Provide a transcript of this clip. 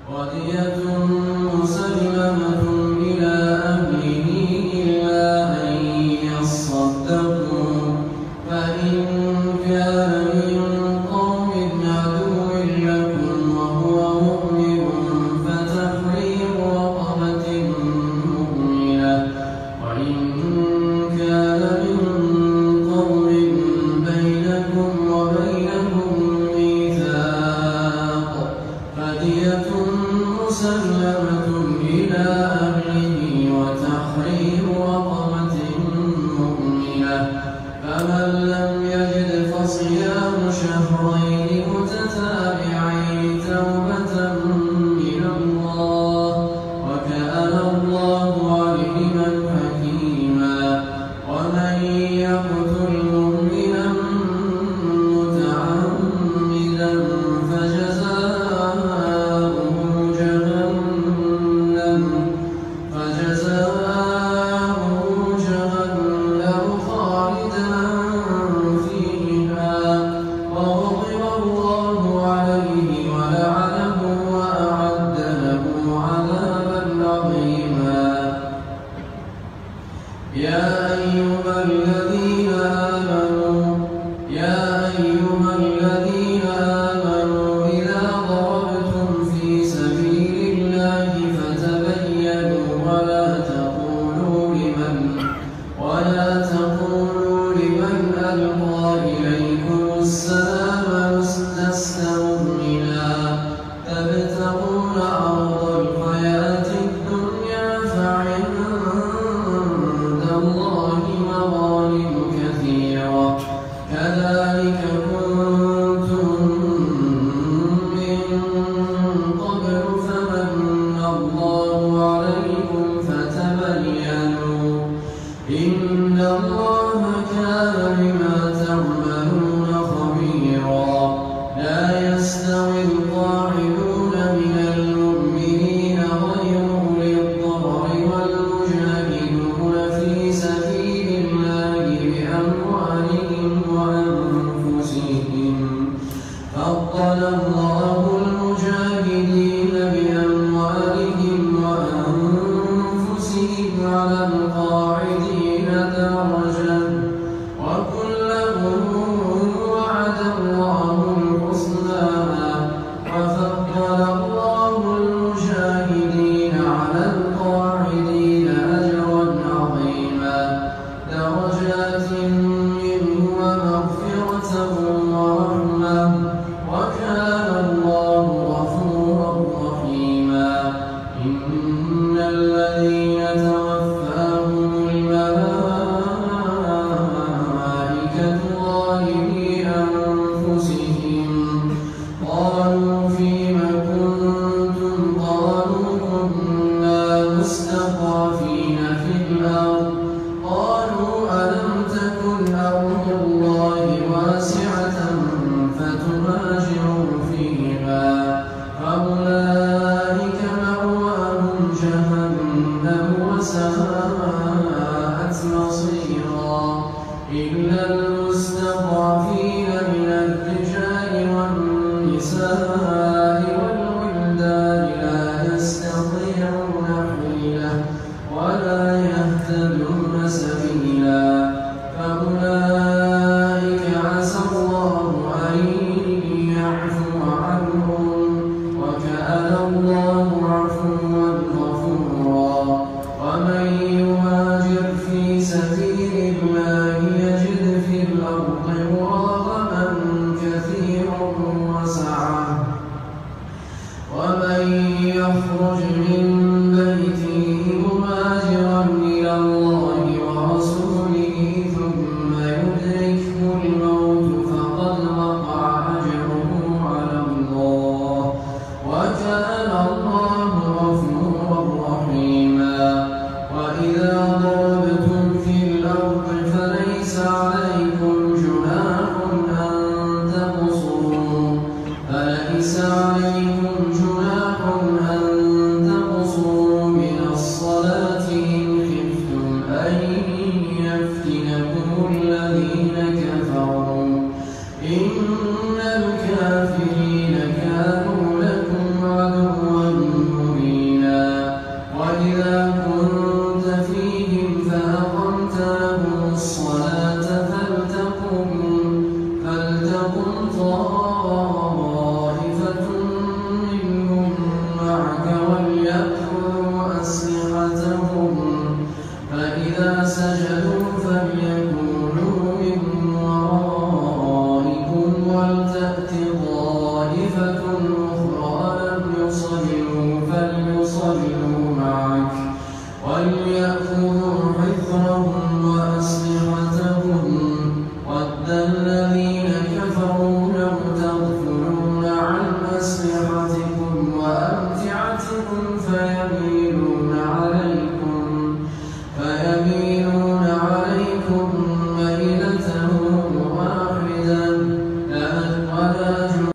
ودية مسلمة إلى أهله إلا أن يصدقوا فإن كان من قوم عدو لكم وهو مؤمن فتحرير رقبة مؤمنة وإن كان من قوم بينكم وبينهم ميثاق فدية مسلمة إلى أهله وتحرير رقبة مؤمنة فمن لم يجد فصيام شهرين متتابعين توبة من الله وكان الله عليما حكيما ومن يقتل مؤمنا متعمدا فجزاؤه جهنم خالدا فيها وغضب الله عليه ولعنه وأعد له عذابا عظيما. يا أيها الذين آمنوا إذا ضربتم في سبيل الله فتبينوا ولا تقولوا لمن ألقى إليكم السلام لست مؤمنا تبتغون عرض الحياة الدنيا فعند الله مغانم كثيرة كذلك كنتم من قبل فمن الله عليكم فتبينوا إن الله كان بما تعملون خبيرا. لا يستوي القاعدون من المؤمنين غير أولي الضرر والمجاهدون في سبيل الله بأموالهم وأنفسهم فضل الله المجاهدين بأموالهم وأنفسهم على القاعدين درجة وكلا وعد الله الحسنى وفضل الله المجاهدين على القاعدين أجرا عظيما درجات منه ومغفرة ورحمة وكان الله غفورا رحيما. إن الذين توفاهم الملائكة ظالمي أنفسهم قالوا فيم كنتم قالوا كنا مستضعفين في الأرض قالوا ألم تكن أرض الله واسعة فتهاجروا فيها فأولئك مأواهم جهنم وساءت مصيرا إلا المستضعفين من الرجال والنساء والولدان لا يستطيعون حيلة ولا يهتدون سبيلا فأولئك عسى الله أن يعفو عنهم وكان الله عفوا غفورا. ومن يهاجر في سبيل الله يجد في الأرض مراغما كثيرا وسعة ومن يخرج